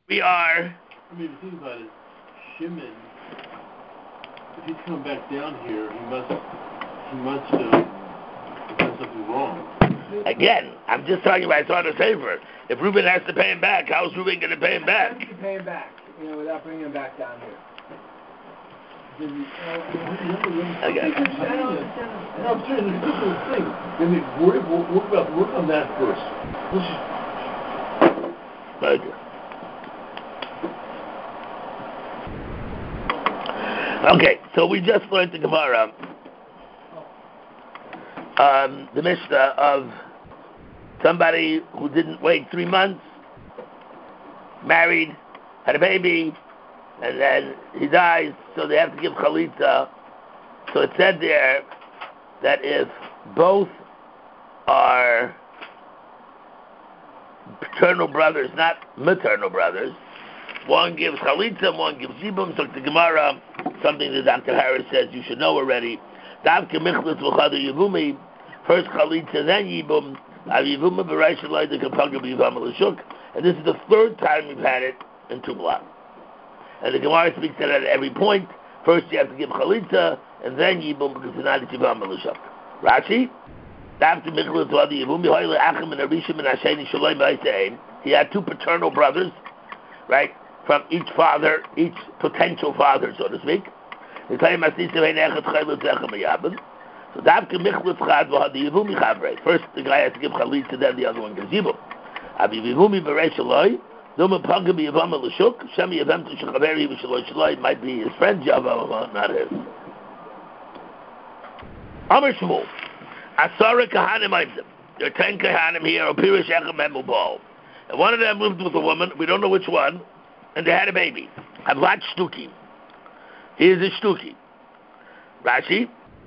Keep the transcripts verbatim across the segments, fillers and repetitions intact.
We are. I mean, the thing about it, Shimon, if he's coming back down here, he must, he must uh, have done something wrong. Again, I'm just talking about it's on a favor. If Reuben has to pay him back, how is Reuben going to pay him back? He can pay him back, you know, without bringing him back down here. Okay. No, I'm serious, it's a ridiculous thing. I mean, worry, worry, about, worry on that first. Very good. Okay, so we just learned the Gemara, um, the Mishnah of somebody who didn't wait three months, married, had a baby, and then he dies, so they have to give chalitza. So it said there that if both are paternal brothers, not maternal brothers, one gives chalitza, one gives yibum. So the Gemara, something that Doctor Harris says you should know already. Davke michlas v'chadu yibumi, first chalitza, then yibum. Avivuma b'reish alay the kapaga b'yivam l'shuk. And this is the third time we've had it in two blocks. And the Gemara speaks to that at every point. First you have to give chalitza, and then yibum because it's not a yivam l'shuk. Rashi, davke michlas v'chadu yibumi, hoyle achim and arishim and hasheni shaloi b'ayseim. He had two paternal brothers, right? From each father, each potential father, so to speak. So First, the guy has to give chalitza, then the other one gives yibum. It might be his friend, Java, not his. Amar Shmuel, Asara Kahanim Aimdim. There are ten Kahanim here, Opirish Echem Memubal. And one of them lived with a woman, we don't know which one, and they had a baby. Avlat Shtuki. He is a Shtuki. Rashi.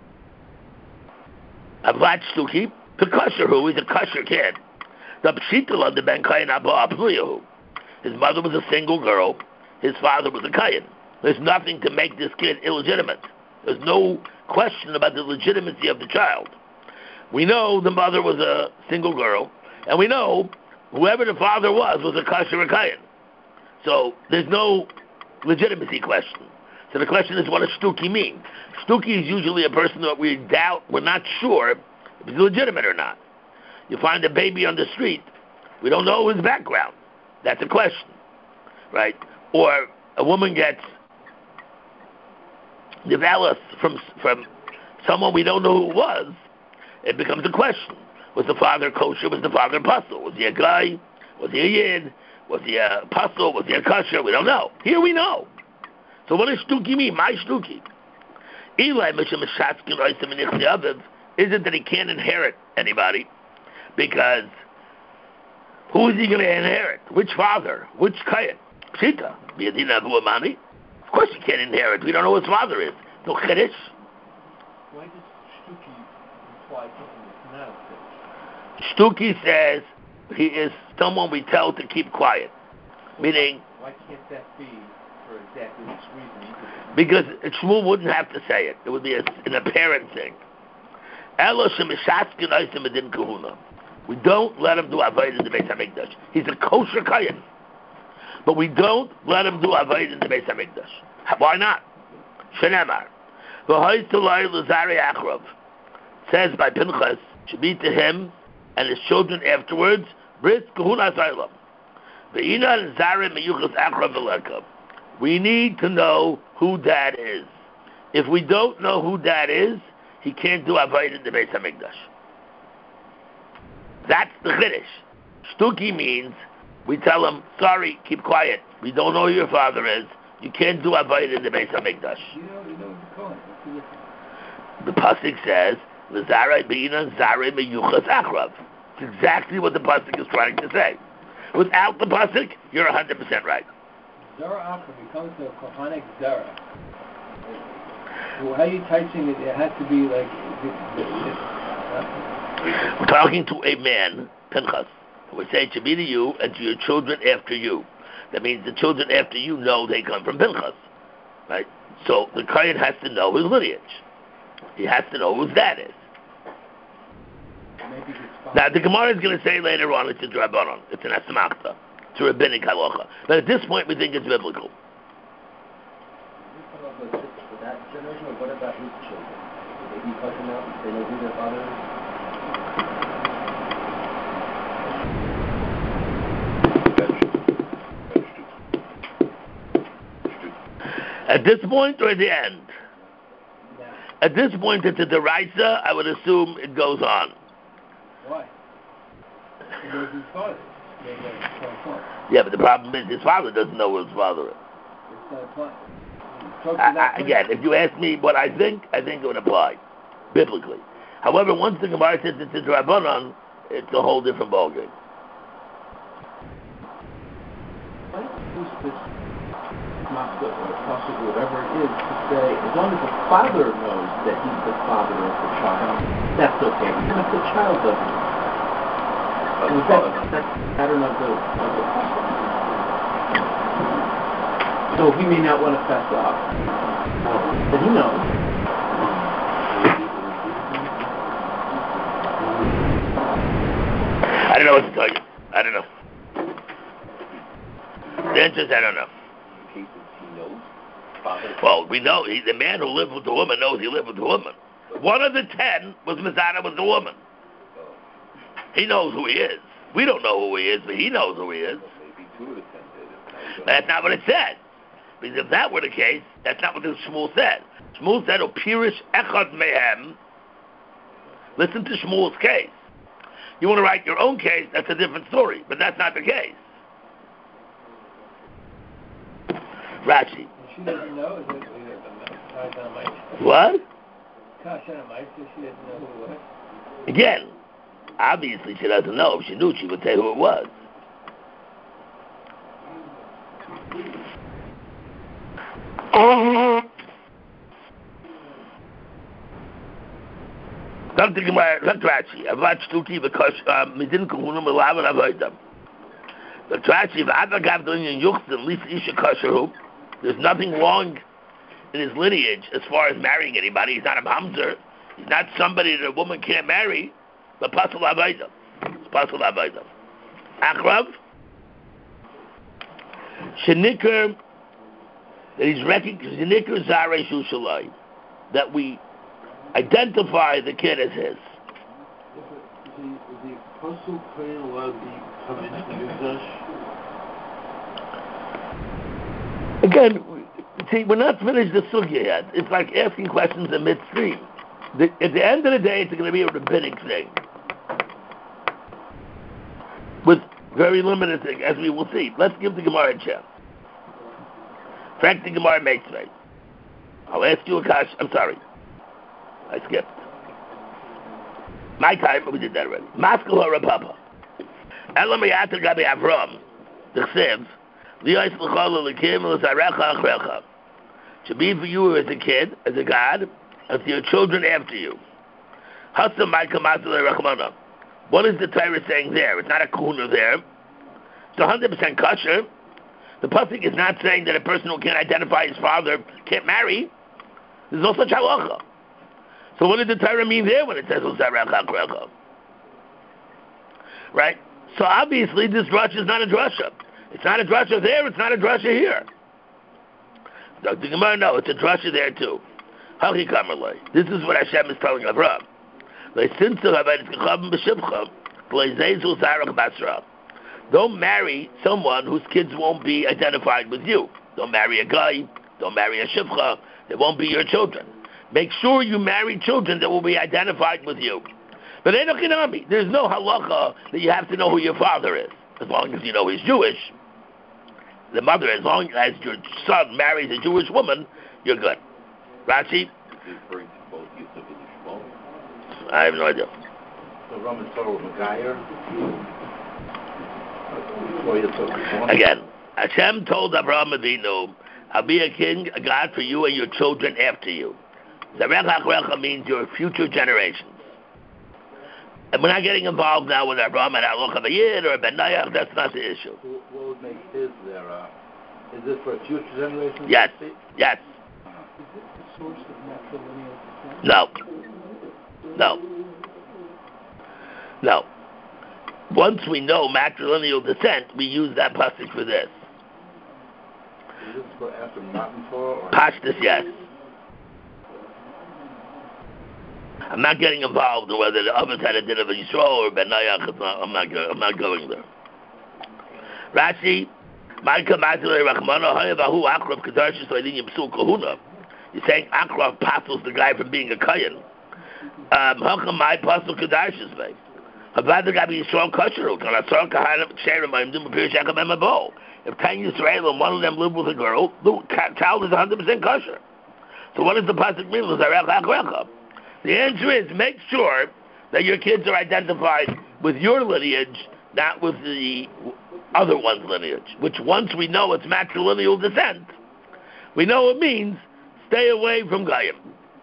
Avlat Shtuki. The kosher who is a kosher kid. The Pshitala the Ben Kayin Abba Apluyahu. His mother was a single girl. His father was a Kayin. There's nothing to make this kid illegitimate. There's no question about the legitimacy of the child. We know the mother was a single girl, and we know whoever the father was was a kosher Kayin. So there's no legitimacy question. So the question is, what does shtuki mean? Shtuki is usually a person that we doubt, we're not sure if he's legitimate or not. You find a baby on the street, we don't know his background. That's a question, right? Or a woman gets divorced from from someone we don't know who it was. It becomes a question: was the father kosher? Was the father apostle? Was he a guy? Was he a yid? Was he a apostle? Was he a kosher? We don't know. Here we know. So what does shtuki mean? My shtuki. Is it that he can't inherit anybody? Because who is he going to inherit? Which father? Which kayan? Pshita. Of course he can't inherit. We don't know who his father is. No chiddush. Why does shtuki imply something that's not a Shtuki says he is someone we tell to keep quiet. Meaning, why can't that be for exactly this reason? Because Shmuel wouldn't have to say it. It would be a, an apparent thing. We don't let him do Avodah in the Beis HaMikdash. He's a kosher kayan. But we don't let him do Avodah in the Beis HaMikdash. Why not? Shenemar. Says by Pinchas, should be to him and his children afterwards, Bris Kahuna Asylum. We need to know who dad is. If we don't know who dad is, he can't do Avodah in the Beis HaMikdash. That's the chiddush. Shtuki means we tell him, sorry, keep quiet. We don't know who your father is. You can't do Avodah in the Beis HaMikdash. You know, you know what to call it. The pasuk says, "L'zarai beina zarai meyuchas achrav." It's exactly what the pasuk is trying to say. Without the pasuk, you're one hundred percent right. Zara achrav becomes the kohanic zara. Well, how are you touching it? It has to be like. We're talking to a man, Pinchas. We say it should be to you and to your children after you. That means the children after you know they come from Pinchas, right? So the Kohen has to know his lineage. He has to know whose dad is. Now the Gemara is going to say later on it's a drabanon. It's an asmachta. to rabbinic halacha. But at this point, we think it's biblical. For that generation, or what about his children? Will they be kosher now? They know who their father is? At this point or at the end? At this point, it's a deraisa. I would assume it goes on. Why? It goes his father. Yeah, but the problem is his father doesn't know who his father is. It's not applying. I, I, again, if you ask me what I think, I think it would apply, biblically. However, once the Gemara says it's a Drabanan, it's a whole different ballgame. Why use this master or possible whatever it is to say, as long as the father knows that he's the father of the child, that's okay. Even if the child doesn't. That's, that's the pattern of the, of the pasuk. So he may not want to fess up, but he knows. I don't know what to tell you. I don't know. The answer is I don't know. Well, we know he, the man who lived with the woman knows he lived with the woman. One of the ten was Mizana with the woman. He knows who he is. We don't know who he is, but he knows who he is. But that's not what it said. Because if that were the case, that's not what the Shmuel said. Shmuel said, "Opirish echad mehem." Listen to Shmuel's case. You want to write your own case, that's a different story. But that's not the case. Rashi. She doesn't know. Is it what? She doesn't know who it was. Again, obviously she doesn't know. If she knew, she would say who it was. Come to Gemara, come to Rashi. I've watched Tuki because we didn't kuhunim alav and avoidam. The Rashi, if Adagav doing in Yuchsin, Lisa Isha Kasharu, there's nothing wrong in his lineage as far as marrying anybody. He's not a mamzer. He's not somebody that a woman can't marry. But Pasal Avoidam. It's Pasal Avoidam. Akrav, Shenikr, that he's recognized, Shenikr Zarei Shushalai, that we identify the kid as his. Is the, is the apostle Kohen allowed to come into the Mikdash? Again, see, we're not finished the sugya yet. It's like asking questions in midstream. The, at the end of the day, it's going to be a rabbinic thing. With very limited thing, as we will see. Let's give the Gemara a chance. Frank, the Gemara makes me. I'll ask you a question. I'm sorry. I skipped. My time, but we did that already. Maskal Harapapa. Elamayata Gabi Avram. The Siv. Lios L'chol L'kim L'zarecha Achrecha. Should be for you as a kid, as a God, and for your children after you. Hasa Maika Masala Rachmana. What is the Torah saying there? It's not a kahuna there. It's one hundred percent kosher. The pasuk is not saying that a person who can't identify his father can't marry. There's no such halacha. So what did the Torah mean there when it says L'zarecha Achrecha? Right? So obviously this drasha is not a drasha. It's not a drasha there, it's not a drasha here. Doctor Gemara, no, it's a drasha there too. This is what Hashem is telling Avraham. Don't marry someone whose kids won't be identified with you. Don't marry a guy, don't marry a shivcha, they won't be your children. Make sure you marry children that will be identified with you. But Enoch, there's no halacha that you have to know who your father is. As long as you know he's Jewish, the mother, as long as your son marries a Jewish woman, you're good. Rashi? I have no idea. So Roman Torah Megayer. Again, Hashem told Abraham Avinu, I'll be a king, a God for you and your children after you. Zarecha Achrecha means your future generations. And we're not getting involved now with Abraham and Aloch of a Yid or a Ben Nayach. That's not the issue. So what would make his there? Uh, is this for future generations? Yes. Yes. Is it the source of natural lineal descent? No. No. No. once we know matrilineal descent, we use that pasuk for this. Is this for after Matan Torah? Or Pashtus, yes. I'm not getting involved in whether the others had a din of Yisrael or Ben Nayach. I'm not. I'm not going there. Rashi, Ma'ika Matilei Rachmana Hayavahu Akrav Kedarshis Leidin Yipsul Kahuna. You're saying Akrav passes the guy from being a Kayan. Um, how come my pastel Kedarshis way? About the guy being strong kosher. Can I saw Kahanam Sherim? I'm doing a period of a bowl. If ten Yisrael and one of them live with a girl, the child is one hundred percent kosher. So what does the pasuk mean? The answer is make sure that your kids are identified with your lineage, not with the other one's lineage. Which once we know it's matrilineal descent, we know it means stay away from Goyim.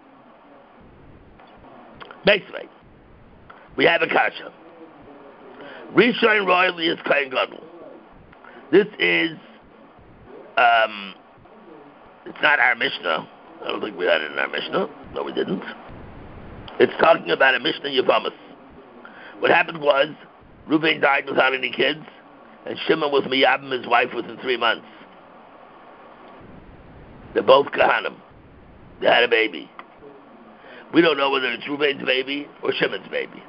Basically, we have a kasha. Rishon royally is Kohen Gadol. This is, um, it's not our Mishnah. I don't think we had it in our Mishnah. No, we didn't. It's talking about a Mishnah Yavamas. What happened was, Reuben died without any kids, and Shimon was miyabim his wife within three months. They're both Kahanim. They had a baby. We don't know whether it's Reuben's baby or Shimon's baby.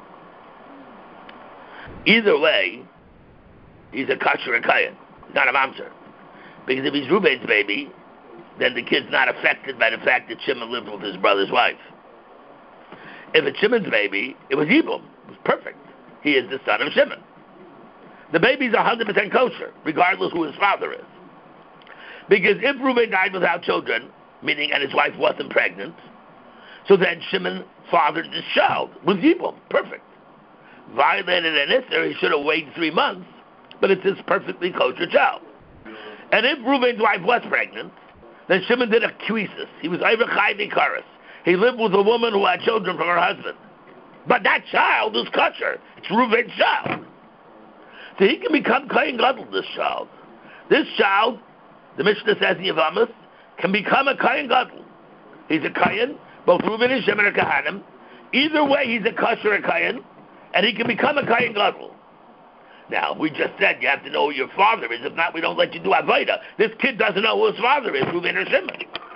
Either way, he's a kasher Kayan. He's not a mamzer. Because if he's Reuben's baby, then the kid's not affected by the fact that Shimon lived with his brother's wife. If it's Shimon's baby, it was Yibum. It was perfect. He is the son of Shimon. The baby's one hundred percent kosher, regardless who his father is. Because if Reuben died without children, meaning and his wife wasn't pregnant, so then Shimon fathered this child with Yibum. Perfect. Violated an Isser, he should have waited three months, but it's his perfectly kosher child. And if Reuben's wife was pregnant, then Shimon did a kvisis. He was Eiver Chai Vikaris. He lived with a woman who had children from her husband. But that child is kosher. It's Reuben's child. So he can become Kohen Gadol, this child. This child, the Mishnah says in Yavamas, can become a Kohen Gadol. He's a Kohen. Both Reuben and Shimon are Kohanim. Either way, he's a kosher Kohen, and he can become a Kohen Gadol. Now, we just said you have to know who your father is. If not, we don't let you do Avodah. This kid doesn't know who his father is, Reuben or Shimon.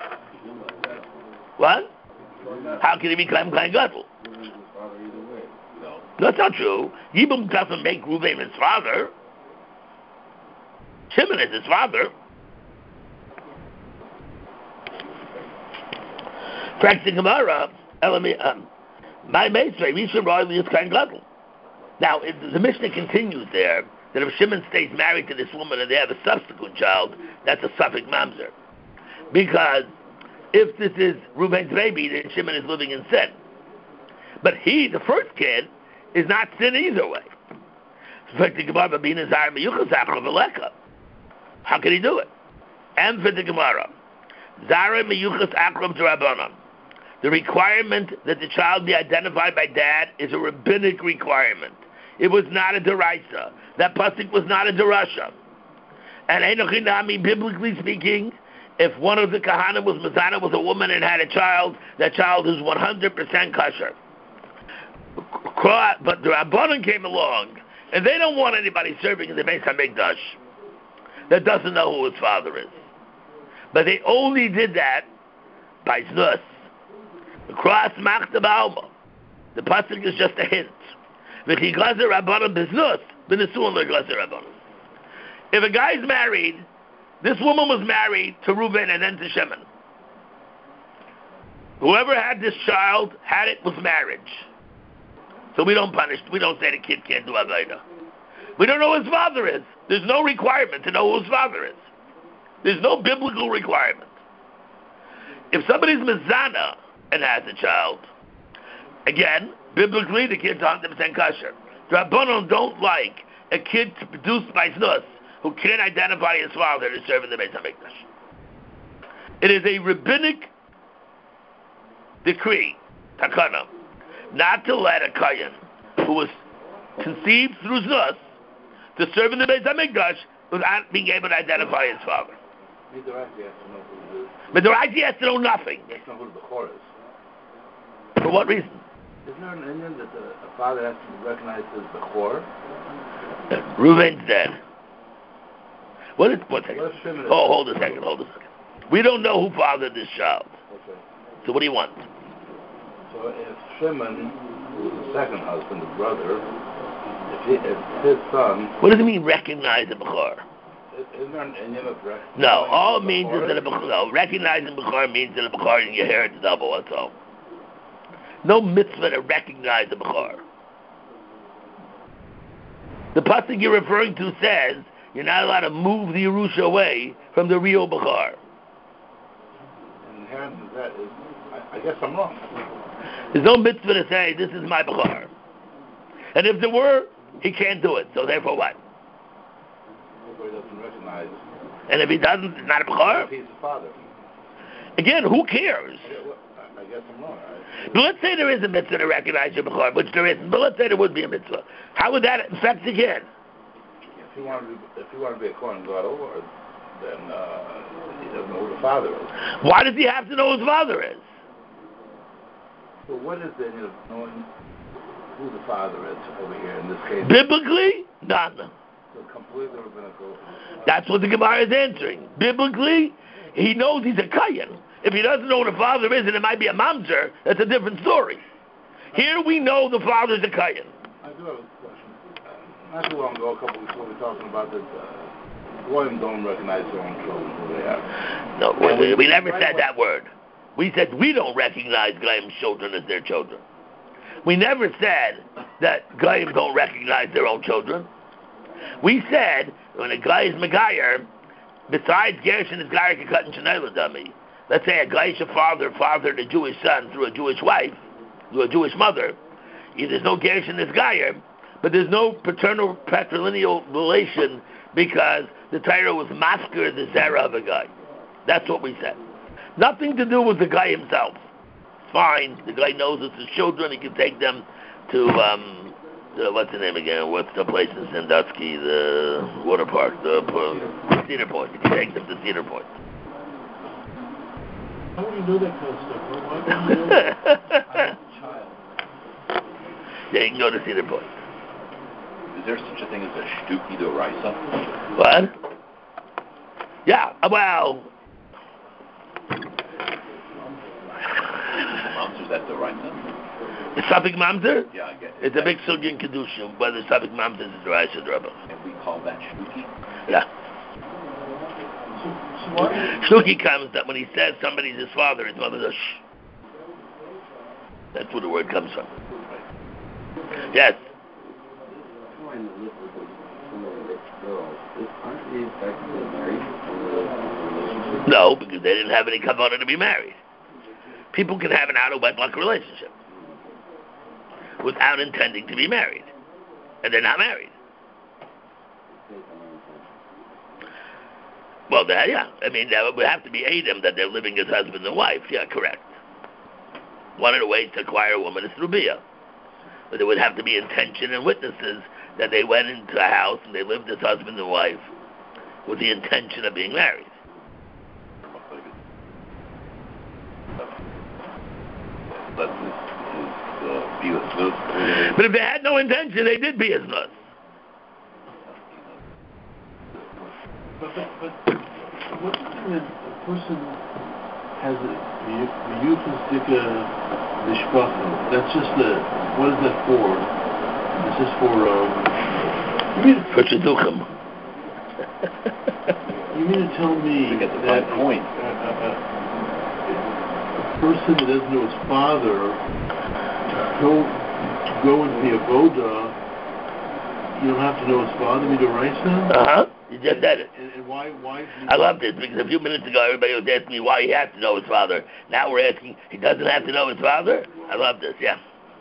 What? How can he become Kohen Gadol? No, that's not true. Yibum doesn't make Reuben his father. Shimon is his father. Practicing Gemara, um, my Meitzvah, Rishon royally is Kohen Gadol. Now, if the Mishnah continues there, that if Shimon stays married to this woman and they have a subsequent child, that's a suffix mamzer. Because if this is Reuben's baby, then Shimon is living in sin. But he, the first kid, is not sin either way. How can he do it? And for the Gemara, Zara miyuchas akram d'Rabbanan. The requirement that the child be identified by dad is a rabbinic requirement. It was not a deraisa. That pasuk was not a derasha. And Einochinami, biblically speaking, if one of the Kahanim was Mazana with a woman and had a child, that child is one hundred percent kosher. But the Rabbanan came along, and they don't want anybody serving in the Beis HaMikdash that doesn't know who his father is. But they only did that by znus. Across Machta Ba'alma. The pasuk is just a hint. If a guy's married, this woman was married to Reuben and then to Shimon. Whoever had this child had it with marriage. So we don't punish, we don't say the kid can't do Avodah. We don't know who his father is. There's no requirement to know who his father is. There's no biblical requirement. If somebody's mezana and has a child, again, biblically the kid's one hundred percent kosher. The Rabbanon don't like a kid produced by znus who can't identify his father to serve in the Beis HaMikdash. It is a rabbinic decree, takana, not to let a kohen who was conceived through znus to serve in the Beis HaMikdash without being able to identify his father. Midoraisi has to know nothing. He has to know who the Bechor is. For what reason? Isn't there an Indian that the, a father has to recognize his Bechor? Reuven's dead. What is, one second. Oh, hold a second, hold a second. We don't know who fathered this child. Okay. So what do you want? So if Shimon, who was the second husband, the brother, if, he, if his son... What does it mean, recognize a Bechor? Isn't there an Indian of recognizing? No, all it means is that a Bechor, no, recognizing Bechor means that a Bechor in your hair is double, that's all. No mitzvah to recognize a Bechor. The pasuk you're referring to says you're not allowed to move the Yerusha away from the real Bechor. Inherent in that is, I, I guess I'm wrong. There's no mitzvah to say, this is my Bechor. And if there were, he can't do it. So therefore what? He doesn't recognize. And if he doesn't, it's not a Bechor? If he's the father. Again, who cares? Okay, well, I, I guess I'm wrong. I, But let's say there is a mitzvah to recognize your Bechor, which there isn't. But let's say there would be a mitzvah. How would that affect the kid? If he wanted to, be, if he wanted to be a Kohen Gadol, then uh, he doesn't know who the father is. Why does he have to know who his father is? So what is the need of knowing who the father is over here in this case? Biblically, none. So completely rabbinical. That's what the Gemara is answering. Biblically, he knows he's a Kayan. If he doesn't know who the father is, and it might be a mamzer, that's a different story. Here we know the father's a Kayan. I do have a question. Uh, not too long ago, a couple weeks ago, we were talking about that uh, Goyim don't recognize their own children, who they are. No, we, we, we never said that word. We said we don't recognize Goyim's children as their children. We never said that Goyim don't recognize their own children. We said when a guy is Megayer, besides Gershon is Gayer Kekat and Shenayla Dami, let's say a Gaisha father fathered a Jewish son through a Jewish wife, through a Jewish mother, there's no Gershon is Gayer, but there's no paternal patrilineal relation because the Torah was masker the Zerah of a guy. That's what we said. Nothing to do with the guy himself. Fine, the guy knows it's his children, he can take them to, um, the, what's the name again? What's the place in Sandusky, the water park, the uh, Cedar Point. He can take them to Cedar Point. How would you know that kind of stuff? Why would you know that? I'm a child. Yeah, you can go to Cedar Point. Is there such a thing as a shtuki d'oraisa? What? Yeah, well... Mamzer, is that d'oraisa? The Safik Mamzer? Yeah, I get it. It's a big sugya in Kedushin, whether Safik Mamzer is D'oraisa or Drabba. And we call that shtuki? Yeah. So, so why? Shtuki comes that when he says somebody's his father, his mother does shh. That's where the word comes from. Yes. No, because they didn't have any kavanah to be married. People can have an out-of-wedlock relationship without intending to be married, and they're not married. Well, that, yeah. I mean, that would have to be Adam that they're living as husband and wife. Yeah, correct. One of the ways to acquire a woman is through bia. But there would have to be intention and witnesses that they went into a house and they lived as husband and wife with the intention of being married. But is uh, bias nus. But if they had no intention, they did be as nus. But, but, but what's the thing that a person has a Yuchasdika Mishpacha? That's just the, what is that for? Is this for, um, you mean, For Shidduchim. you mean to tell me To get the that fine point. A, a, a, a person that doesn't know his father don't go into the avoda, you don't have to know his father, Midoraisa? Uh-huh. You just said it. And, and why, why is he... I love this because a few minutes ago everybody was asking me why he has to know his father. Now we're asking he doesn't have to know his father? I love this, yeah.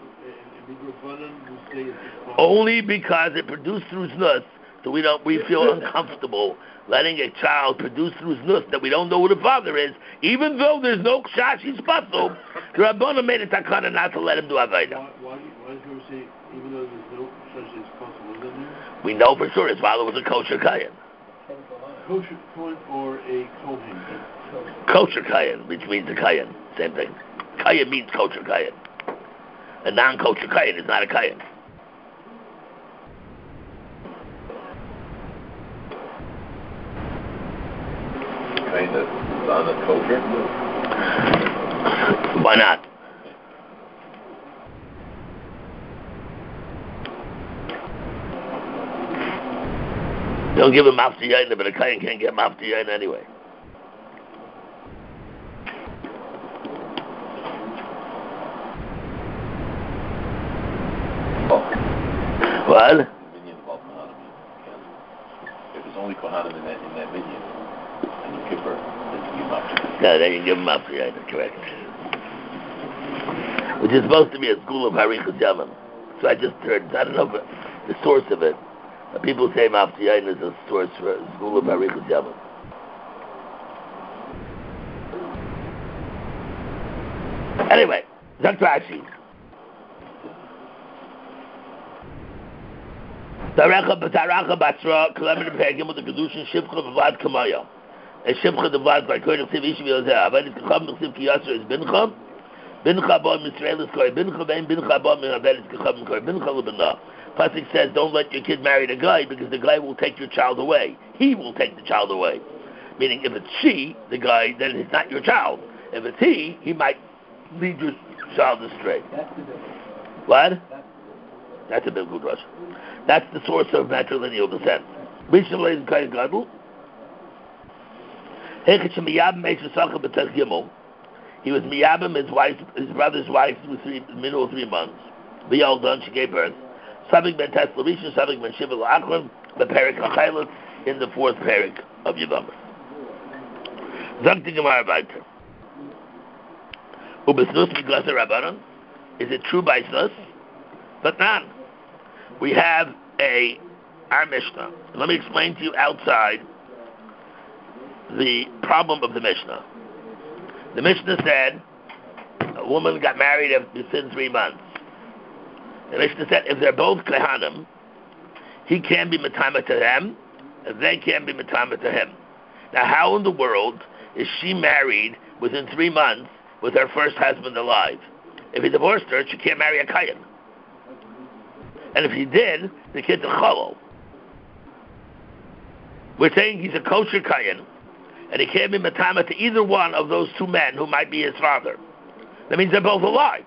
Only because it produced through znus, so we don't we feel uncomfortable letting a child produce through znus that we don't know who the father is, even though there's no kshashi spasul. The Rabbana made a takana not to let him do avodah. Why, why, why does he say, even though there's no kshashi spasul, what does that mean? We know for sure his father was a kosher kayan. Kosher Kohen or a Kohen? Kosher kayan, which means a kayan, same thing. Kayan means kosher kayan. A non-kosher kayan is not a kayan. saying that it's not a kosher? Why not? Don't give him mafti yaina, but a kayan can't get mafti yaina anyway. What? Minyan about Kohanim. If it's only Kohanim in that in that minyan, and you Kippur, then you give mafti. No, then you give him mafti yaina, correct. Which is supposed to be a school of Harichas Yamim. So I just heard, I don't know if the source of it. People say Mafti Yain is a source for a school of Harichas Yamim. Anyway, Zak Rashi. Taracha b'taracha b'atzra k'lemen b'pegim with the kedushin shivcha b'vad kamaya. A shivcha b'vad by koyin chsiv ishi v'yozeh. Avad k'cham b'chsiv ki yasser is bincha. Bincha bo Yisrael is koyin. Bincha vein bincha bo avad is k'cham koyin. Bincha l'benah. Pasuk says, don't let your kid marry the guy because the guy will take your child away. He will take the child away. Meaning, if it's she, the guy, then it's not your child. If it's he, he might lead your child astray. What? That's a biblical drush. That's the source of matrilineal descent. He was miyabim, his wife, his brother's wife, through three, middle of three months. The all done, she gave birth. Sabik ben Teslavishon, Sabik ben Shiva l'Achron, the Perik HaChaylet, in the fourth Perik of Yevamos. Zogti Gemara Baiter. Ubesnus Miglasa Rabbanon, is it true by Snus? But none. We have a, our Mishnah. Let me explain to you outside the problem of the Mishnah. The Mishnah said, a woman got married within three months. The Mishnah said, if they're both Kohanim, he can be Matama to them, and they can be Matama to him. Now, how in the world is she married within three months with her first husband alive? If he divorced her, she can't marry a Kayan. And if he did, the kid's a Cholol. We're saying he's a kosher Kayan, and he can't be Matama to either one of those two men who might be his father. That means they're both alive.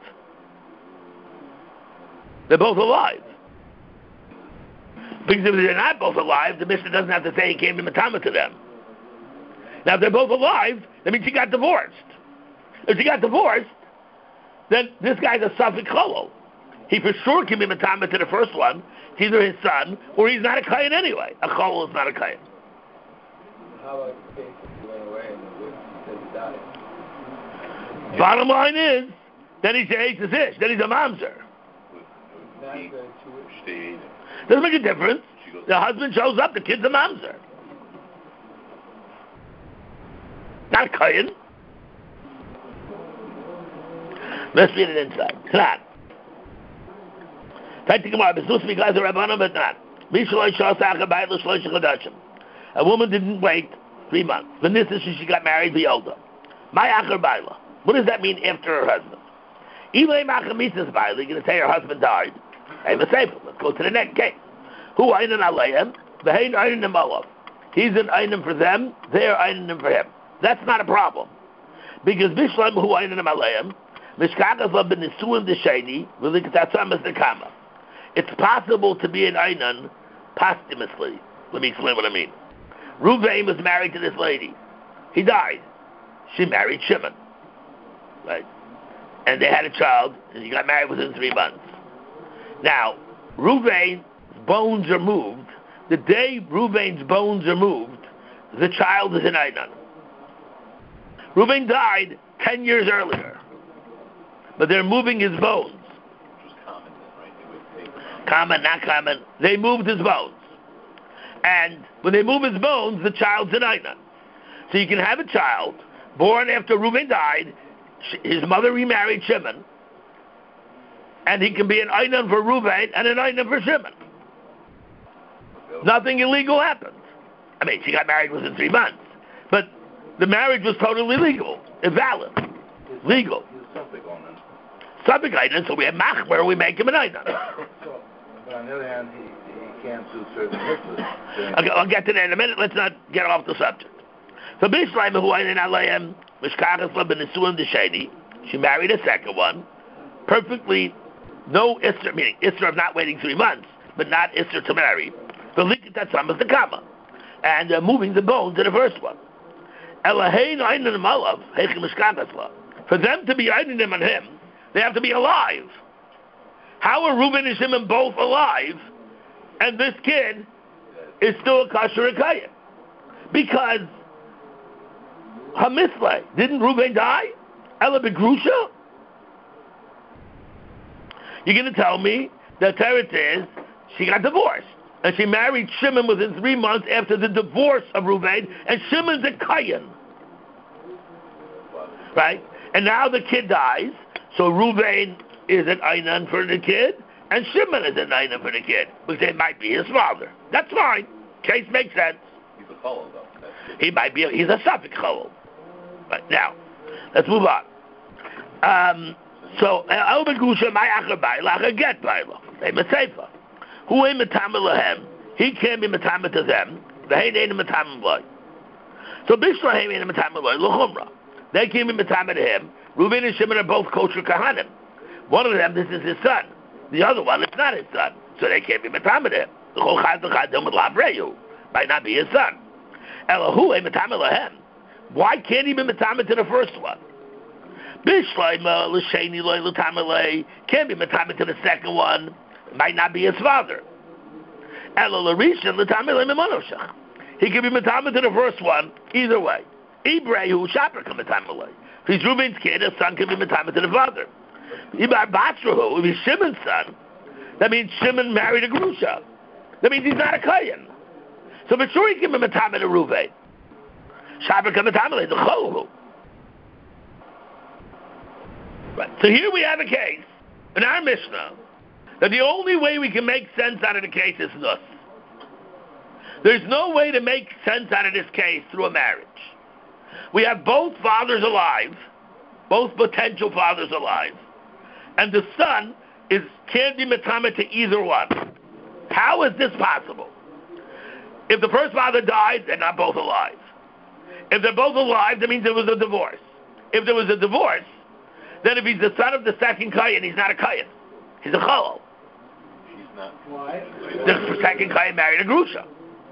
They're both alive. Because if they're not both alive, the Mishnah doesn't have to say he can't be matama to them. Now, if they're both alive, that means she got divorced. If she got divorced, then this guy's a Safik Cholo. He for sure can be matama to the first one. It's either his son, or he's not a Kayan anyway. A Cholo is not a Kayan. How about the case if he went away and he said he died? Bottom line is, then he's a Eish Ish, then he's a Mamzer. Doesn't make a difference. The husband shows up, the kid's a mamzer. Not a Kayan. Let's read it inside. Tanat. A woman didn't wait three months. Then this is she got married the older. My acher baila. What does that mean after her husband? Ilay machamisas baila. You're going to say her husband died. Let's go to the next case. Who einan aleihem? V'hein einan malav. He's an einan for them. They're einan for him. That's not a problem, because Bishlam who einan aleihem mishkagas lo benisuim d'sheni v'likatatzam as nekama. It's possible to be an einan posthumously. Let me explain what I mean. Ruvain was married to this lady. He died. She married Shimon, right? And they had a child, and he got married within three months. Now, Ruvain's bones are moved. The day Ruvain's bones are moved, the child is an Einan. Ruvain died ten years earlier, but they're moving his bones. Which was common then, right? They would take Common, not common. They moved his bones. And when they move his bones, the child's an Einan. So you can have a child born after Ruvain died. His mother remarried Shimon. And he can be an Einan for Ruvain and an Einan for Shimon. Nothing illegal happened. I mean, she got married within three months. But the marriage was totally legal, invalid, legal. Suffolk Einan, so we have Machmer, we make him an Einan. So, but on the other hand, he, he can't do certain mitzvahs. Okay, I'll get to that in a minute. Let's not get off the subject. So Bishleim who Einin Aleim Mishkachas La B'Nisuim D'Sheni. She married a second one, perfectly no Isser, meaning Isser of not waiting three months, but not Isser to marry. The Likat Tatzam is the Kama, and uh, moving the bones in the first one. Elahein Einin Malav Heichim Mishkachas La. For them to be Einim on him, they have to be alive. How are Reuben and Shimon both alive, and this kid is still a Kasher Ekayim? Because Hamisle, didn't Reuben die? Ella Begrusha? You're going to tell me that Teretz is she got divorced, and she married Shimon within three months after the divorce of Reuben, and Shimon's a Kayan. Right? And now the kid dies, so Reuben is an Einan for the kid, and Shimon is an Einan for the kid, because they might be his father. That's fine. Case makes sense. He's a Cholol, though. He might be, a, he's a Safek Cholol. Right, now, let's move on. Um, so, El Begusha, my Acher Baila, Acher Get Baila. They Matsefa. Who ain't Matama Lahem? He can't be Matama to them. They ain't Matama Loy. So, Bishlahem ain't Matama Loy, L'chumra. They can't be Matama to him. Reuben and Shimon are both kosher Kahanim. One of them, this is his son. The other one, it's not his son. So they can't be Matama to him. The Chol Chaz L'Chadom with Labreyu might not be his son. Elahu ain't Matama Lahem. Why can't he be Matama to the first one? Bishleima l'sheni loy l'tamalei can't be Matama to the second one. Might not be his father. Ela l'rishon l'tamalei mimonoshach. He can be Matama to the first one either way. Ibrehu shaper can Matamalei. If he's Reuben's kid, his son can be Matama to the father. Ibar Batrahu, if he's Shimon's son, that means Shimon married a Grusha. That means he's not a Kayan. So for sure he can be Matama to Reuben. Shaper can Matamalei, the Cholu. Right. So here we have a case in our Mishnah that the only way we can make sense out of the case is thus. There's no way to make sense out of this case through a marriage. We have both fathers alive, both potential fathers alive, and the son is can't be matama to either one. How is this possible? If the first father died, they're not both alive. If they're both alive, that means there was a divorce. If there was a divorce, then if he's the son of the second Kayan, he's not a Kayan. He's a Cholol. He's not. Why? The second Kayan married a Grusha.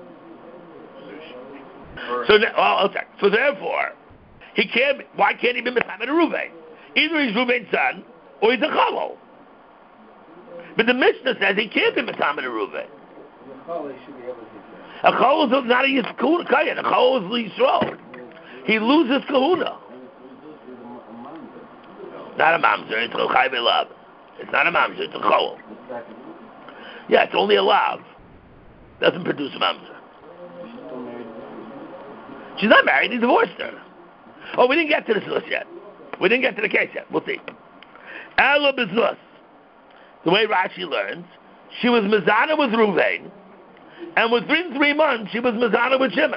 So, well, okay. So therefore, he can't. Why can't he be Matama to Reuben? Either he's Reuben's son, or he's a Cholol. But the Mishnah says he can't be Matama to Reuben. The Cholol should be able to do that. A Cholol is not a Yisrael Kayan. A Cholol is Yisrael. He loses Kahuna. Not a mamzer, it's a chai b'lav. It's not a mamzer, it's a chol. Yeah, it's only a lav. Doesn't produce a mamzer. She's not married, he divorced her. Oh, we didn't get to this list yet. We didn't get to the case yet. We'll see. Ela b'znus. The way Rashi learns, she was mezana with Reuven, and within three months she was mezana with Shimon.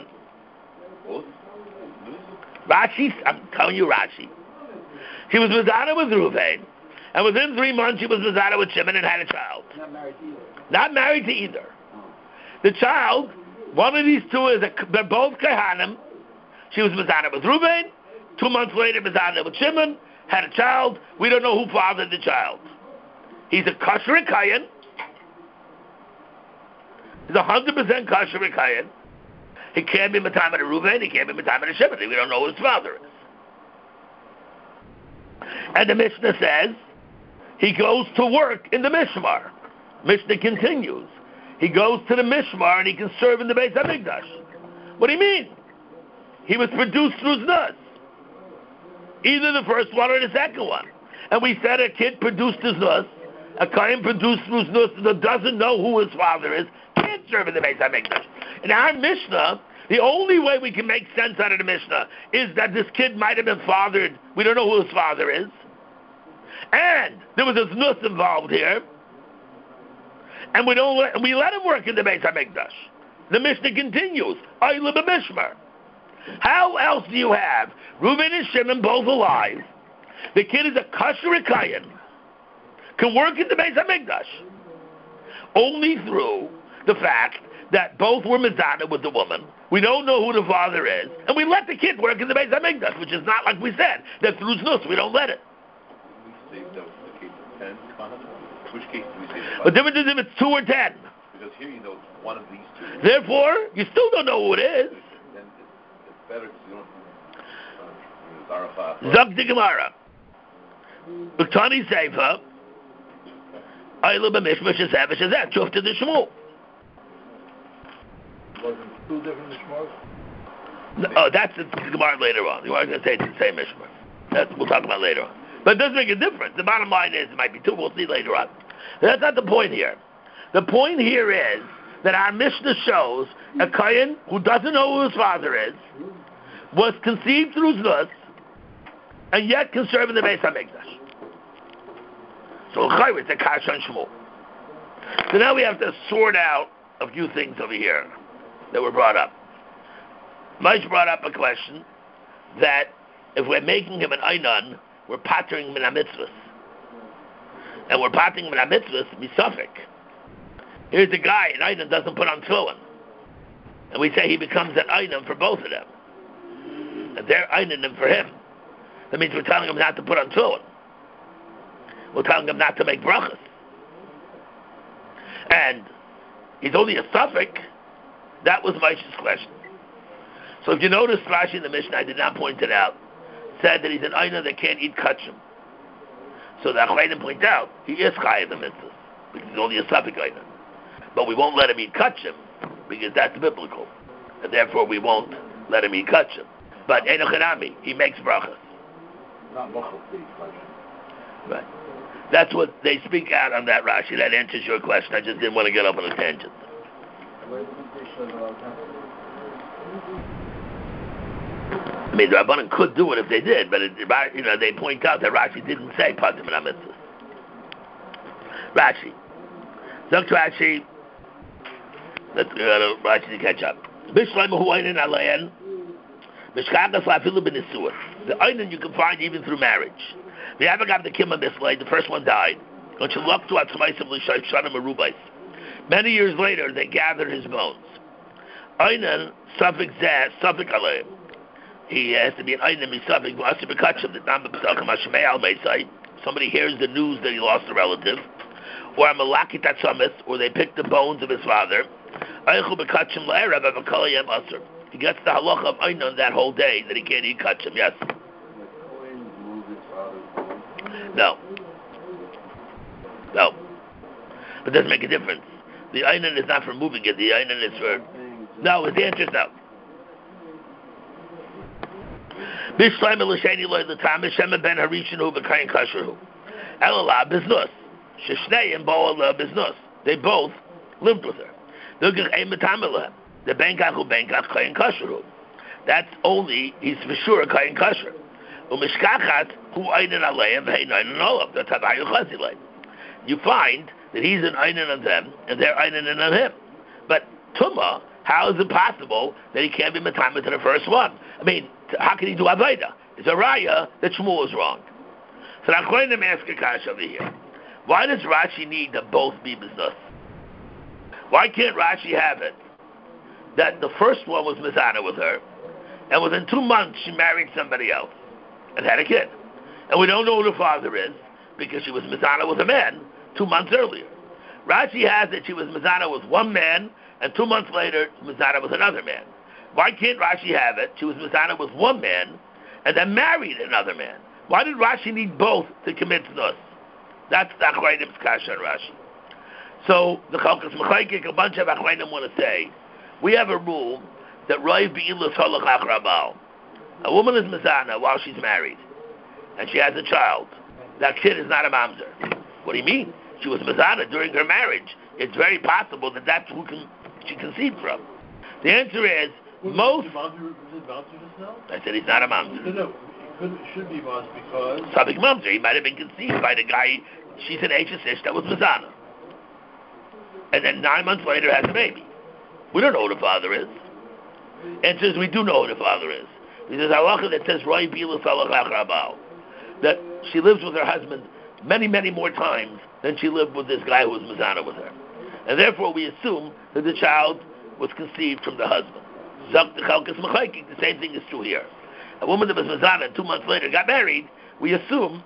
Rashi, I'm telling you Rashi. She was mezana with Reuven, and within three months she was mezana with Shimon and had a child. Not married to either. Not married to either. The child, one of these two is a, they're both Kehanim. She was mezana with Reuven. Two months later, mezana with Shimon, had a child. We don't know who fathered the child. He's a kosher Kayan. He's a hundred percent kosher Kayan. He can't be matama to Reuven. He can't be matama to Shimon. We don't know who his father is. And the Mishnah says he goes to work in the Mishmar. Mishnah continues. He goes to the Mishmar and he can serve in the Beis HaMikdash. What do you mean? He was produced through Znus. Either the first one or the second one. And we said a kid produced his Znus, a Kayan produced through Znus that doesn't know who his father is, can't serve in the Beis HaMikdash. In our Mishnah, the only way we can make sense out of the Mishnah is that this kid might have been fathered. We don't know who his father is. And there was a Znus involved here. And we don't let, we let him work in the Beis HaMikdash. The Mishnah continues. Ayla b'mishmar. How else do you have Reuben and Shimon both alive? The kid is a kosher Kayan. Can work in the Beis HaMikdash. Only through the fact that both were mizana with the woman. We don't know who the father is, and we let the kid work in the Beis Hamikdash, which is not like we said that through znus we don't let it. We say that was the case of ten Kohanim. Which case do we say? What difference is if it's two or ten? Because here you know it's one of these two. Therefore, you still don't know who it is. Then it's, it's better because you don't. Zog the Gemara. Uktani Seifa. Ayla b'mishma shezeh v'shezeh. Chuf to the Shmuel. Wasn't two different Mishmars? No, oh, that's the Gemara later on. You are going to say it's the same Mishmar. That's we'll talk about later on. But it does make a difference. The bottom line is it might be two. We'll see later on. That's not the point here. The point here is that our Mishnah shows a Kohen who doesn't know who his father is was conceived through Znus and yet can serve in the Beis HaMikdash. So it's a Kash on Shmuel. So now we have to sort out a few things over here that were brought up. Maish brought up a question that if we're making him an Einan, we're pattering min ha-mitzvahs. And we're pattering min ha-mitzvahs misafik. Here's a guy, an Einan doesn't put on tefillin. And we say he becomes an Einan for both of them. And they're Einanim for him. That means we're telling him not to put on tefillin. We're telling him not to make brachas. And he's only a suffix. That was Maish's question. So if you notice, Rashi in the Mishnah, I did not point it out, said that he's an Einan that can't eat kachim. So the Achreidim point out, he is Chai in the mitzvahs, because he's only a suffix Einan. But we won't let him eat kachim, because that's biblical. And therefore we won't let him eat kachim. But Enoch Hanami, he makes brachas. Not mochel, please, Right. That's what they speak out on that Rashi. That answers your question. I just didn't want to get up on a tangent. I mean, the Rabbanan could do it if they did, but it, you know, they point out that Rashi didn't say Patim and HaMitzvah. Rashi. Look to Rashi. Let's go to Rashi to catch up. Bishleim hu einin alein. Mishkagas lafilu b'nisur. The einin you can find even through marriage. The Avagam the Kimma Mislay, the first one died. Many years later, they gathered his bones. Einan suffix zeh suffix aleim. He has to be an Einan misafik v'asir b'kachim the tam b'p'salchim hashemei al meisai. Somebody hears the news that he lost a relative, or a malaki tatzamis, or they pick the bones of his father. Eichu b'kachim la'erev avakol yem asur. He gets the halacha of Einan that whole day that he can't eat kachim. Yes. No. No. But it doesn't make a difference. The Einan is not for moving it. The Einan is for... No, the answer is no. Bishleim elisheni loy l'tam Shema ben harishinu b'kayin kasherhu. Elala biznus. Sheshneim bo'ala biznus. They both lived with her. L'gich ein matam elah. The benkach hu benkach kayin kasherhu. That's only, he's for sure a kayin kasher. Umishkachat hu einan aleim v'hein einan olav. That's how you chazilay. You find that he's an einan on them and they're einan on him. But Tumah, how is it possible that he can't be matamah to the first one? I mean, how can he do Avaida? It's a raya that Shmuel is wrong. So I'm going to ask a kash over here. Why does Rashi need to both be biznus? Why can't Rashi have it that the first one was mizana with her, and within two months she married somebody else and had a kid, and we don't know who the father is because she was mizana with a man two months earlier. Rashi has that she was mizana with one man, and two months later mizana with another man. Why can't Rashi have it? She was mizana with one man, and then married another man. Why did Rashi need both to commit znus? That's the Achrayim's kasha on Rashi. So the Chalkas Mechaykik, a bunch of Achrayim want to say, we have a rule that Rav Be'ilas Halach Achrabal. A woman is mizana while she's married, and she has a child. That kid is not a mamzer. What do you mean? She was mizana during her marriage. It's very possible that that's who can, she conceived from. The answer is, Well, most... Is it mamzer just now? I said he's not a mamzer. No, no. It, could, it should be mamzer because... Sabik mamzer. He might have been conceived by the guy, she's an Eishesish that was mizana. And then nine months later has a baby. We don't know who the father is. Answer is, we do know who the father is. There's a halacha that says, Roi Bilas Halach Achrabal, that she lives with her husband many, many more times than she lived with this guy who was mizana with her. And therefore we assume that the child was conceived from the husband. The same thing is true here. A woman that was Mazana and two months later got married, we assume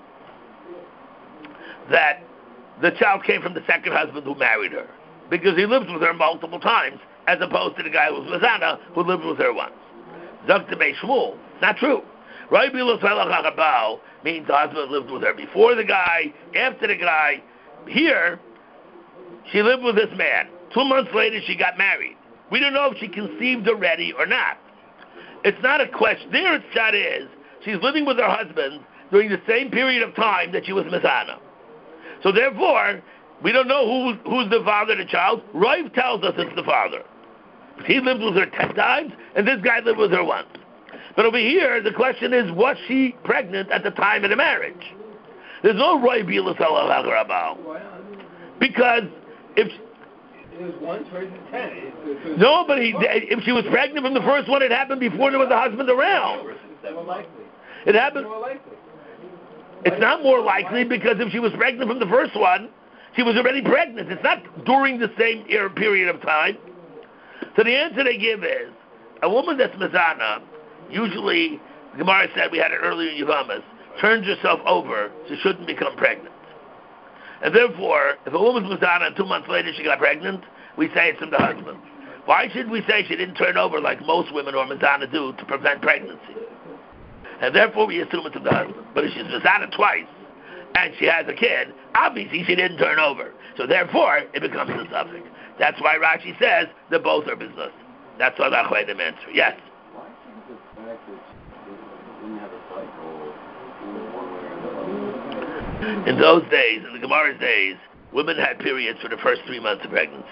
that the child came from the second husband who married her, because he lived with her multiple times, as opposed to the guy who was Mazana, who lived with her once. Zakta Bei Shmuel, not true. Rai Bilos Halachachabal means the husband lived with her before the guy, after the guy. Here, she lived with this man. Two months later, she got married. We don't know if she conceived already or not. It's not a question. There, its shot is she's living with her husband during the same period of time that she was Mazana. So therefore, we don't know who, who's the father of the child. Rav tells us it's the father. He lived with her ten times, and this guy lived with her once. But over here, the question is, was she pregnant at the time of the marriage? There's no Rav Bilas Halachah. Because if... It was once raised to ten. It, it no, but he, if she was pregnant from the first one, it happened before there was a husband around. It's more likely. It happened... It's more likely. It's not more likely because if she was pregnant from the first one, she was already pregnant. It's not during the same era, period of time. So the answer they give is, a woman that's Mazana, usually, the Gemara said, we had it earlier in Yavamas, turns herself over, she shouldn't become pregnant. And therefore, if a woman's Mazana and two months later she got pregnant, we say it's from the husband. Why should we say she didn't turn over like most women or Mazana do to prevent pregnancy? And therefore we assume it's from the husband. But if she's Mazana twice, and she has a kid, obviously she didn't turn over. So therefore, it becomes a suffix. That's why Rashi says that both are business. That's what Achleidim answer. Yes? Why can't the fact that she didn't have a cycle one way or another? In those days, in the Gemara's days, women had periods for the first three months of pregnancy.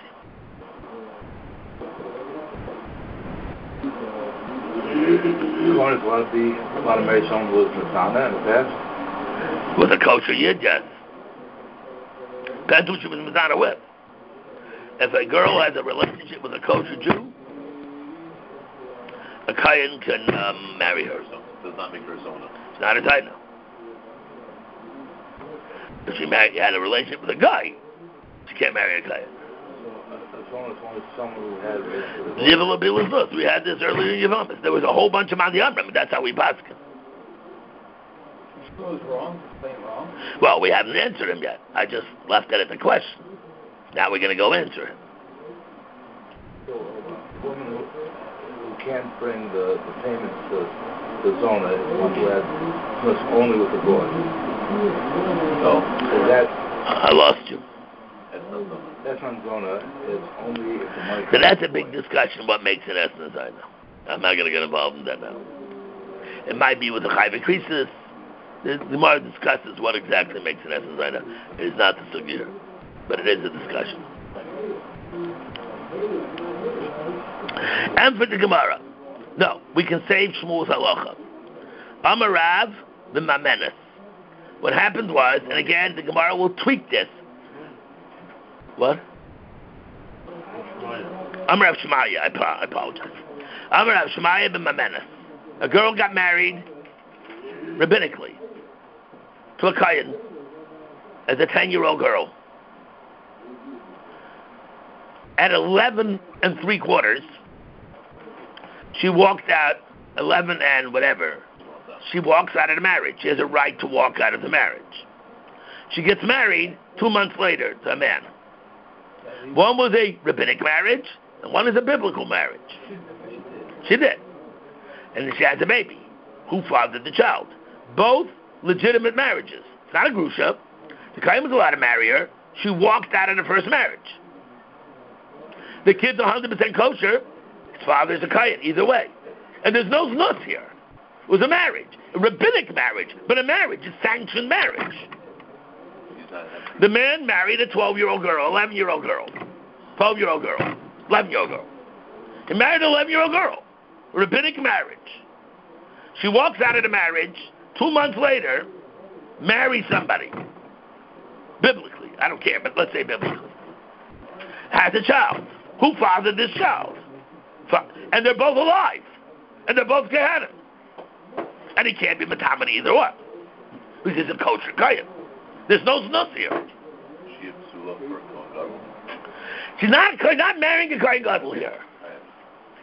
You want to be, want to marry someone who was Mazana in the past? With a kosher yid, yes. Depends who she was Mazana with. If a girl has a relationship with a kosher Jew, a Kayan can um, marry her. So does not make her Zona. It's not a Taina. If she married, had a relationship with a guy, she can't marry a Kayan. So a Zona is only someone who had a relationship with a Yivel We had this earlier in Yavamas. There was a whole bunch of Mandi Amram. That's how we passed him. It was wrong. Plain wrong. Well, we haven't answered him yet. I just left it at the question. Now we're going to go answer it. So a woman who, who can't bring the, the payment to the Zona is one who has just only with the boy. So is that... I lost you. That's not Zona. That's not Zona. It's only if the money... So that's a big discussion what makes an essence, I know. I'm not going to get involved in that now. It might be with the Chayva Krisis. The Gemara discusses what exactly makes an essence, I know. It is not the Sugya, but it is a discussion. And for the Gemara, no, we can save Shmuel's halacha. Amarav b'mamenes. What happened was, and again, the Gemara will tweak this. What? Amarav Shemaya, I, I apologize. Amarav Shemaya b'mamenes. A girl got married rabbinically to a Kayan as a ten-year-old girl. At eleven and three quarters, she walked out, eleven and whatever, she walks out of the marriage. She has a right to walk out of the marriage. She gets married two months later to a man. One was a rabbinic marriage, and one is a biblical marriage. She did. And then she has a baby. Who fathered the child? Both legitimate marriages. It's not a grusha. The Kayan was allowed to marry her. She walked out of the first marriage. The kid's one hundred percent kosher. His father's a Kayan, either way. And there's no znus here. It was a marriage. A rabbinic marriage. But a marriage. A sanctioned marriage. The man married a twelve-year-old girl, eleven-year-old girl, twelve-year-old girl, eleven-year-old girl. He married an eleven-year-old girl. A rabbinic marriage. She walks out of the marriage. Two months later, marries somebody. Biblically. I don't care, but let's say biblically. Has a child. Who fathered this child? And they're both alive. And they're both Gehanim. And he can't be Mataman either one. Because he's a kosher Kayan. There's no znus here. She a psula for a Kohen Gadol. She's not, not marrying a Kohen Gadol here.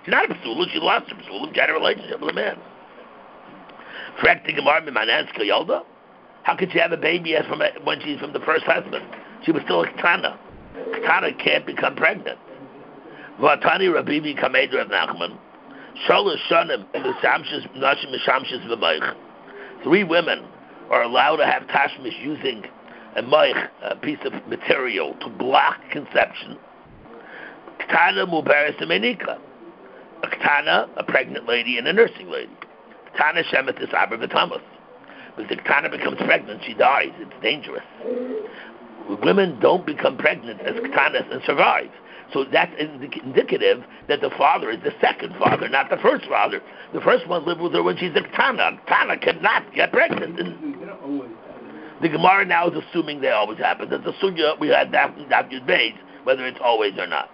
She's not a psula. She lost her psula. Get a relationship with a man. Frekti Gemara Mimananska Yolda. How could she have a baby as from a, when she's from the first husband? She was still a Ketana. Ketana can't become pregnant. Vatani Rabibi Kamed Rav Nachman. Shalosh Shanim Mishamshis Nashim Mishamshis V'Moich. Three women are allowed to have tashmish using a moich, a piece of material, to block conception. Ketana Mubaris Menika. A Ketana, a pregnant lady, and a nursing lady. Ketana Shemet is Aber V'Tamus. But if the Ketana becomes pregnant, she dies. It's dangerous. Women don't become pregnant as Ketanas and survive. So that's indic- indicative that the father is the second father, not the first father. The first one lived with her when she's a Ketana. Ketana cannot get pregnant. And the Gemara now is assuming they always happen. That's a sunya we had that base, whether it's always or not.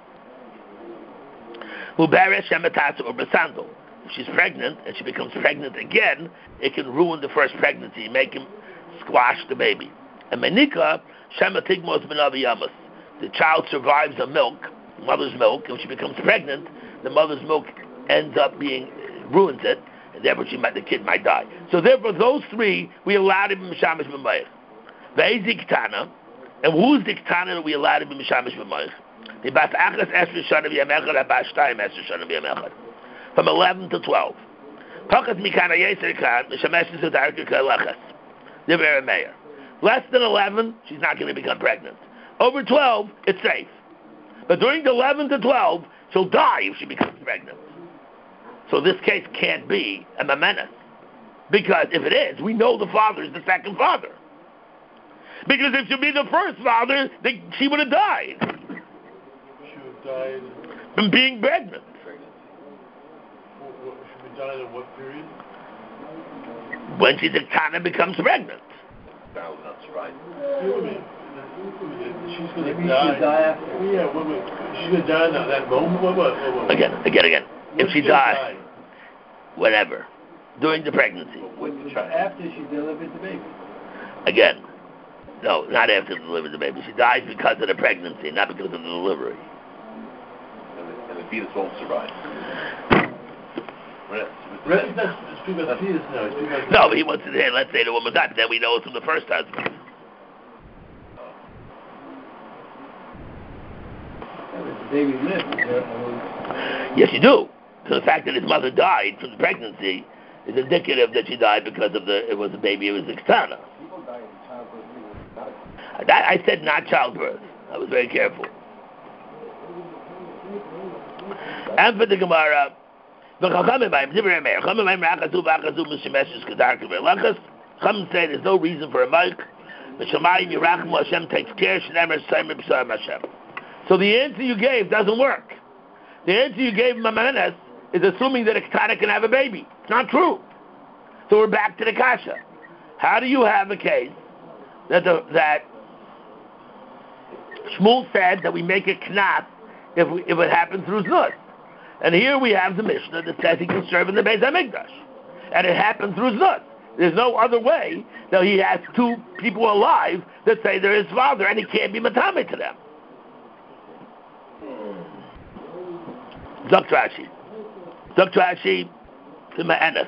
Mubarak Shemetasa or Basandal. If she's pregnant and she becomes pregnant again, it can ruin the first pregnancy, make him squash the baby. And Menika Shematigmos Benaviyamas. The child survives on milk, mother's milk, and when she becomes pregnant, the mother's milk ends up being ruins it, and therefore she might, the kid might die. So therefore, those three we allowed him in Mishamish B'Mayich. Ve'ezi Ketana, and who's the Ketana that we allowed him in Mishamish B'Mayich? The Bas Achas Esri Shana B'Yamechad, Abas Shtayim Esri Shana B'Yamechad. From eleven to twelve. Pakas Mikana Yeser Kan, Mishamesh Zudarka Kalachas. The Vera Meir. Less than eleven, she's not going to become pregnant. Over twelve, it's safe. But during the eleven to twelve, she'll die if she becomes pregnant. So this case can't be a mamenas. Because if it is, we know the father is the second father. Because if she'd be the first father, they, she would have died. She would have died. From being pregnant. What, what, she would die in what period? When she's a Ketana becomes pregnant. Child not survive. She's going to Maybe die. she'll die after. Yeah, what, what, she's going to die in that moment? What, what, what, what? Again, again, again. When If she she's gonna dies, die? whatever, during the pregnancy. With the child. After she delivered the baby. Again, no, not after the delivery of the baby. She dies because of the pregnancy, not because of the delivery. And the, and the fetus won't survive. Right. Right, that's, speak about the fetus now. Speak about the No, but he wants to say, let's say the woman died, but then we know it's from the first husband. The baby lived. Yeah. Yes, you do. So the fact that his mother died from the pregnancy is indicative that she died because of the, it was a baby, it was a Ketana. People die in childbirth. That, I said not childbirth. I was very careful. And for the Gemara, Chachamim say there's no reason for a mic. Hashem takes care. So the answer you gave doesn't work. The answer you gave Mamanes is assuming that a Ketana can have a baby. It's not true. So we're back to the kasha. How do you have a case that the, that Shmuel said that we make a knas if we, if it happens through znus? And here we have the Mishnah that says he can serve in the Beis HaMikdash. And it happened through znus. There's no other way that he has two people alive that say they're his father and he can't be matame to them. Dr. Ashi. Dr. Ashi, to Ma'anas.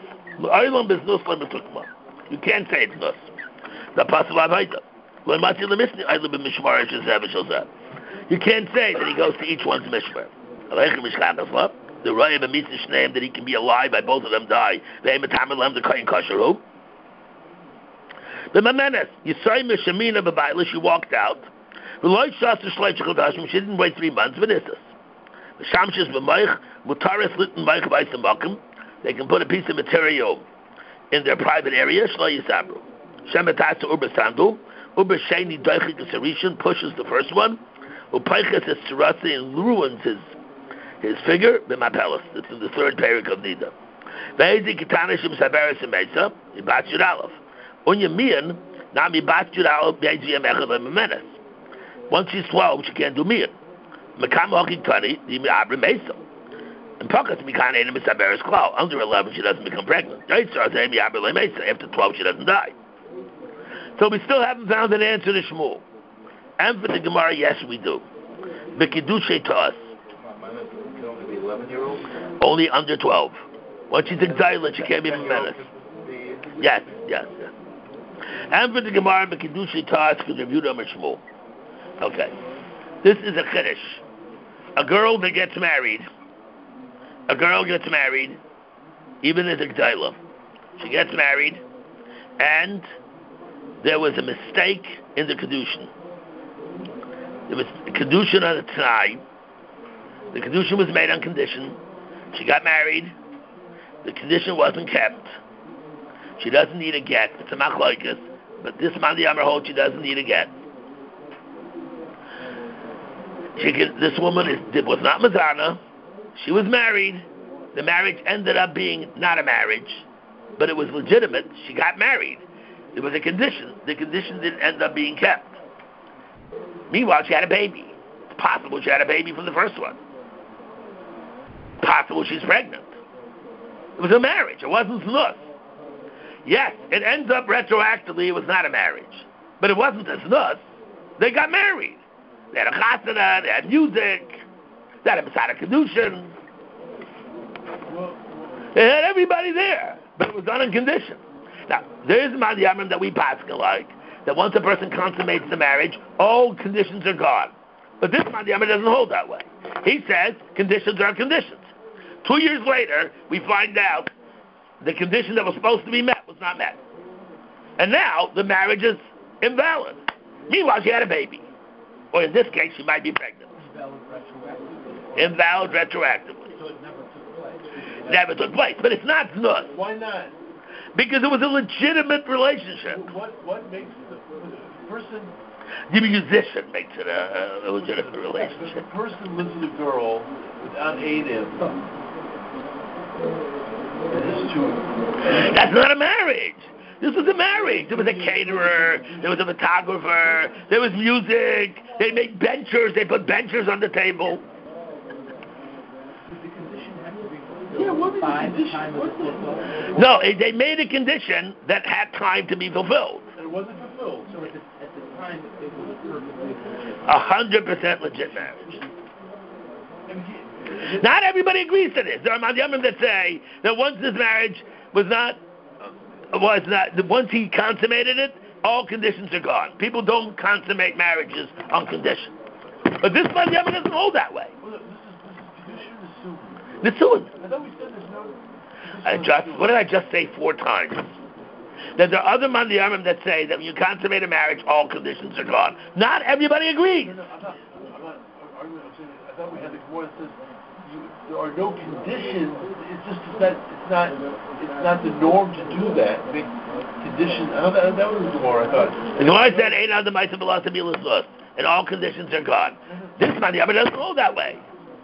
You can't say it's nus. The Apostle Avaita. You can't say that he goes to each one's mishmar. The Raya B'mitzvah name that he can be alive by both of them die. The Kayin Kasher. The Mamenes, Yisrael Mishamina B'Baila, she walked out. She didn't wait three months. V'nisas. Shamshis B'Maich, Mutaris Litten Maich B'Aisam Makim. They can put a piece of material in their private area. Shlo Yisabru. Shemetasa Uber Sandu. Uber Sheni Doichik Sarishan pushes the first one. Upaichas is Tzirasi and ruins his his figure. B'Mapelis. It's in the third parak of Nida. Ve'ezi Ketana Shem Saberes Emesa. Yibat Yud Aleph. Unya Mian. Nam Yibat Yud Aleph. Be'ezi Yemechad Le'Memenes. Once she's twelve, she can't do Mian. Mekam Hoki Tani. Dimi Abra Mesa. And Pakas Mikan Enim Saberes Klau. Under eleven, she doesn't become pregnant. After twelve, she doesn't die. So we still haven't found an answer to Shmuel. And for the Gemara, yes, we do. B'Kiddushay to us. Can only be eleven year old? Only under twelve. Once she's exiled, she can't be a menace. Yes, yes, yes. And for the Gemara, Mekidushi Task, because of Yudah Mishmul. Okay. This is a Kiddush. A girl that gets married, a girl gets married, even as exiled. She gets married, and there was a mistake in the Kedushin. There was a Kedushin on a Tanai. The Kedushin was made on condition. She got married. The condition wasn't kept. She doesn't need a get. It's a machlokes. But this man the Amar holds she doesn't need a get. She can, this woman is, was not Mazana. She was married. The marriage ended up being not a marriage, but it was legitimate. She got married. It was a condition. The condition didn't end up being kept. Meanwhile, she had a baby. It's possible she had a baby from the first one. Possible she's pregnant. It was a marriage. It wasn't snus. Yes, it ends up retroactively. It was not a marriage, but it wasn't a snus. They got married. They had a chasana. They had music. They had a Masada Kedushin. They had everybody there, but it was done on condition. Now, there is a Madhyamim that we pass like that once a person consummates the marriage, all conditions are gone. But this Madhyamim doesn't hold that way. He says conditions are conditions. Two years later, we find out the condition that was supposed to be met was not met. And now, the marriage is invalid. Meanwhile, she had a baby. Or in this case, she might be pregnant. Invalid retroactively. Invalid retroactively. So it never took place. Never took place. But it's not znus. Why not? Because it was a legitimate relationship. What what makes the, the person... The musician makes it a, a legitimate relationship. If the person lives with a girl without Adam, that's not a marriage. This was a marriage. There was a caterer. There was a photographer. There was music. They made benchers. They put benchers on the table. Yeah, what is the condition? What's the... No, they made a condition that had time to be fulfilled. And it wasn't fulfilled. So at the, at the time, it was perfectly... A hundred percent legit marriage. Not everybody agrees to this. There are Madhyamim that say that once this marriage was not, was not, once he consummated it, all conditions are gone. People don't consummate marriages on condition. But this Madhyamim doesn't hold that way. Well, this is, this is Kedushin Nisuin. Nisuin. I thought we said there's no... I just, what did I just say four times? That there are other Madhyamim that say that when you consummate a marriage, all conditions are gone. Not everybody agrees. No, no, I'm not, I'm not arguing. I'm saying, I thought we had the Gemara that says you, there are no conditions. It's just it's not it's not it's not the norm to do that. Make conditions. I thought that, that was the Gemara. I thought. The Gemara said, "Ain't other ma'aser philosophy l'slus," and all conditions are gone. This Madhyamim doesn't hold that way.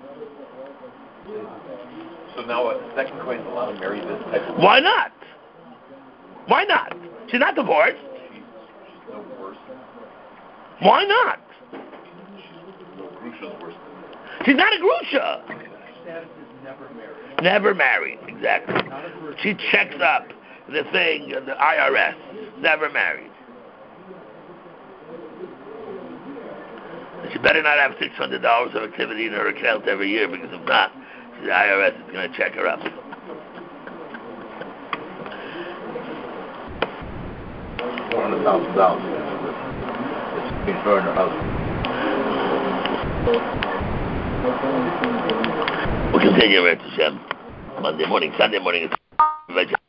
So now a second coin is allowed to marry this type of... Why not? Why not? She's not divorced. She's, she's no worse. Why not? No Grusha's worse than this. She's not a Grusha. Status is never married. Never married, exactly. Not a virgin. She checks up the thing, the I R S. Never married. She better not have six hundred dollars of activity in her account every year, because if not, the I R S is going to check her up. four hundred thousand dollars. It's between her and her husband. We'll continue, Hashem. Monday morning, Sunday morning. It's